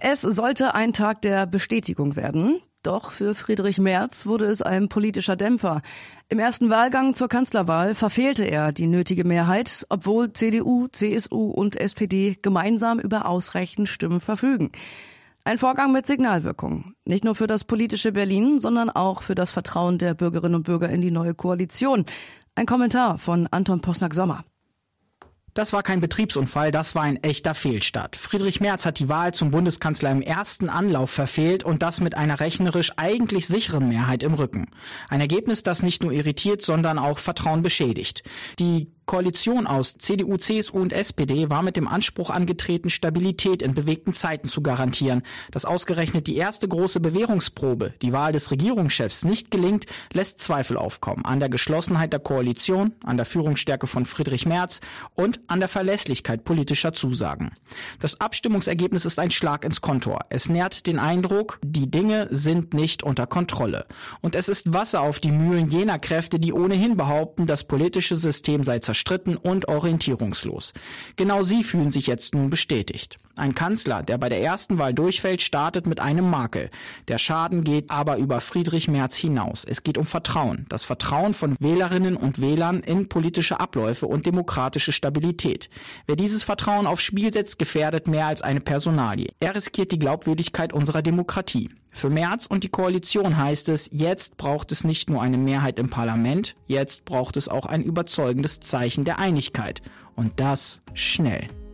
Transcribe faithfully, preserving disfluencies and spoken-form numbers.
Es sollte ein Tag der Bestätigung werden. Doch für Friedrich Merz wurde es ein politischer Dämpfer. Im ersten Wahlgang zur Kanzlerwahl verfehlte er die nötige Mehrheit, obwohl C D U, C S U und S P D gemeinsam über ausreichend Stimmen verfügen. Ein Vorgang mit Signalwirkung. Nicht nur für das politische Berlin, sondern auch für das Vertrauen der Bürgerinnen und Bürger in die neue Koalition. Ein Kommentar von Anton Posnack-Sommer. Das war kein Betriebsunfall, das war ein echter Fehlstart. Friedrich Merz hat die Wahl zum Bundeskanzler im ersten Anlauf verfehlt und das mit einer rechnerisch eigentlich sicheren Mehrheit im Rücken. Ein Ergebnis, das nicht nur irritiert, sondern auch Vertrauen beschädigt. Die Koalition aus C D U, C S U und S P D war mit dem Anspruch angetreten, Stabilität in bewegten Zeiten zu garantieren. Dass ausgerechnet die erste große Bewährungsprobe, die Wahl des Regierungschefs, nicht gelingt, lässt Zweifel aufkommen an der Geschlossenheit der Koalition, an der Führungsstärke von Friedrich Merz und an der Verlässlichkeit politischer Zusagen. Das Abstimmungsergebnis ist ein Schlag ins Kontor. Es nährt den Eindruck, die Dinge sind nicht unter Kontrolle. Und es ist Wasser auf die Mühlen jener Kräfte, die ohnehin behaupten, das politische System sei zerstritten und orientierungslos. Genau sie fühlen sich jetzt nun bestätigt. Ein Kanzler, der bei der ersten Wahl durchfällt, startet mit einem Makel. Der Schaden geht aber über Friedrich Merz hinaus. Es geht um Vertrauen. Das Vertrauen von Wählerinnen und Wählern in politische Abläufe und demokratische Stabilität. Wer dieses Vertrauen aufs Spiel setzt, gefährdet mehr als eine Personalie. Er riskiert die Glaubwürdigkeit unserer Demokratie. Für Merz und die Koalition heißt es, jetzt braucht es nicht nur eine Mehrheit im Parlament, jetzt braucht es auch ein überzeugendes Zeichen der Einigkeit. Und das schnell.